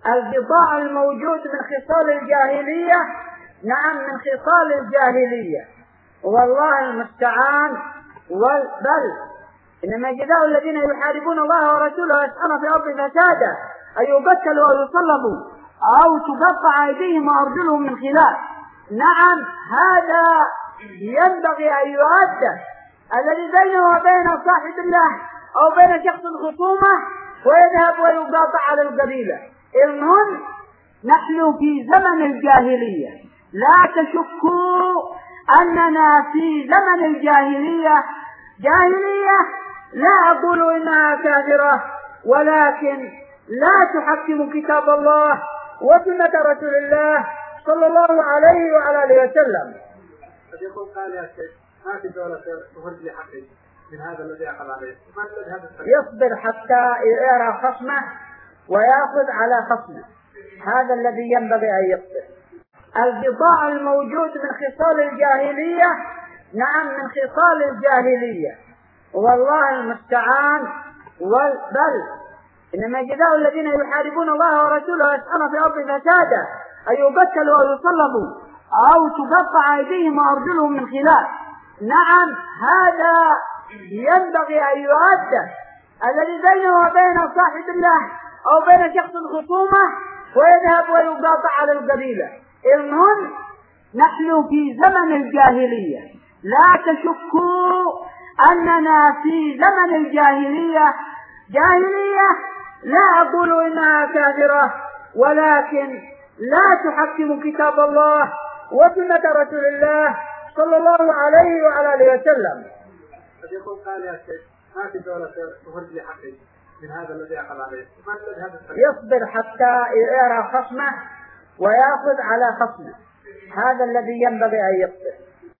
البضاع الموجود من خصال الجاهلية، نعم من خصال الجاهلية، والله المستعان. بل إنما جزاء الذين يحاربون الله ورسوله ويسعون في الأرض فسادا أن يقتلوا أو يصلبوا أو تقطع أيديهم وأرجلهم من خلاف. نعم هذا ينبغي أن يؤدى، الذي بينه وبين صاحب الله أو بين شخص الخصومة ويذهب ويقاطع على القبيلة. المهم نحن في زمن الجاهلية، لا تشكوا أننا في زمن الجاهلية. جاهلية لا أقول إنها كافرة، ولكن لا تحكم كتاب الله وسنة رسول الله صلى الله عليه وعلى آله وسلم. قد يقول قال يا شيخ ما في دولة تهرج حقي من هذا الذي أخذ عليه، يصبر حتى يرى خصمه ويأخذ على خصمه، هذا الذي ينبغي أن يصبر. البضاع الموجود من خصال الجاهلية، نعم من خصال الجاهلية، والله المستعان. بل إنما جزاء الذين يحاربون الله ورسوله ويسعون في الأرض فسادا أن يقتلوا أو يصلبوا أو تقطع أيديهم وأرجلهم من خلاف. نعم هذا ينبغي أن يؤدى، الذي بينه وبين صاحب الله أو بين شخص الخصومة ويذهب ويقاطع على القبيلة. المهم نحن في زمن الجاهلية، لا تشكوا أننا في زمن الجاهلية. جاهلية لا أقول إنها كافرة، ولكن لا تحكم كتاب الله وسنة رسول الله صلى الله عليه وعلى آله وسلم. قد يقول قال يا شيخ ما في دولة تهرج حقي من هذا الذي أخذ عليه، يصبر حتى يرى خصمه ويأخذ على خصمه، هذا الذي ينبغي أن يصبر.